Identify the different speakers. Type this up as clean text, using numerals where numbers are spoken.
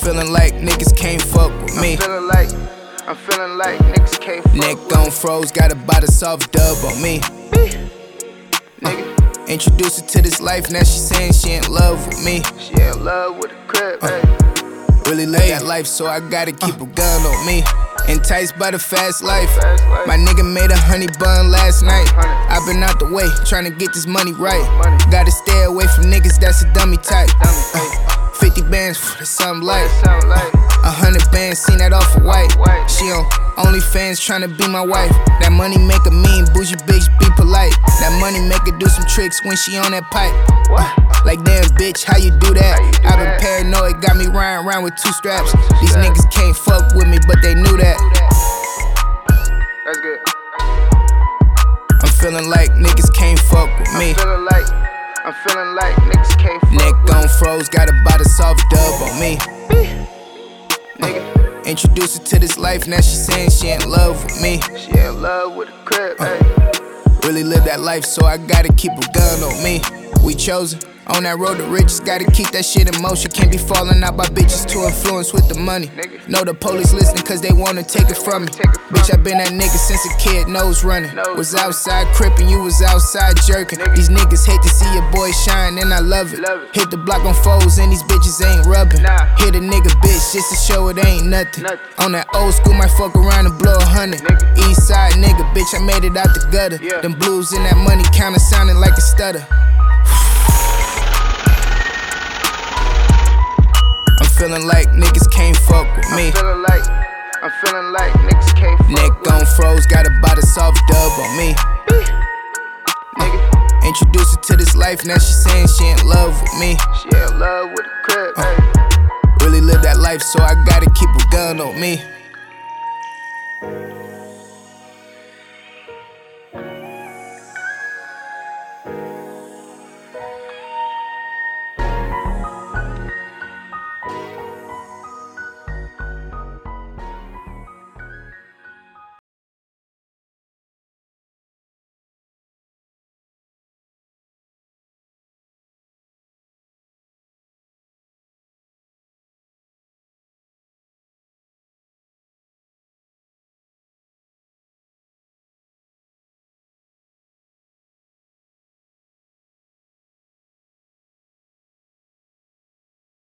Speaker 1: feeling like niggas can't fuck with me.
Speaker 2: I'm feeling like niggas can't fuck
Speaker 1: Neck
Speaker 2: with
Speaker 1: on froze, got about a soft dub on me.
Speaker 2: Nigga,
Speaker 1: Introduce her to this life, now she saying she in love with me.
Speaker 2: she in love with the crib, hey.
Speaker 1: Really love that life, so I gotta keep a gun on me. Enticed by the fast life. My nigga made 100 bun last night. I been out the way, tryna get this money right. Gotta stay away from niggas that's a dummy type. 50 bands, that's something like 100 bands, seen that off of white. She on OnlyFans tryna be my wife. That money make her mean, bougie bitch, be polite. That money make her do some tricks when she on that pipe. Like damn bitch, how you do that? I been paranoid, got me riding around with 2 straps. These niggas can't fuck with me, but they knew that.
Speaker 2: That's good.
Speaker 1: I'm feeling like niggas can't fuck with me.
Speaker 2: I'm feeling like niggas can't fuck
Speaker 1: Neck
Speaker 2: with
Speaker 1: on froze, got about a soft dub on me.
Speaker 2: nigga.
Speaker 1: Introduce her to this life, now she saying she in love with me.
Speaker 2: She in love with the crib, hey.
Speaker 1: Really live that life, so I gotta keep a gun on me. We chosen. On that road to riches, gotta keep that shit in motion. Can't be falling out by bitches too influenced with the money. Know the police listening cause they wanna take it from me. Bitch, I been that nigga since a kid, nose running. Was outside crippin', you was outside jerking. These niggas hate to see your boy shine, and I love it. Hit the block on foes, and these bitches ain't rubbing. Hit a nigga bitch just to show it ain't nothing. On that old school, might fuck around and blow 100. East side nigga, bitch, I made it out the gutter. Them blues in that money counter sounding like a stutter. Feeling like niggas can't fuck with me.
Speaker 2: I'm feeling like niggas can't fuck
Speaker 1: Neck
Speaker 2: with
Speaker 1: on froze, got about a soft dub on me.
Speaker 2: Nigga,
Speaker 1: Introduce her to this life, now she saying she in love with me.
Speaker 2: she in love with the crib, hey.
Speaker 1: Really live that life, so I gotta keep a gun on me.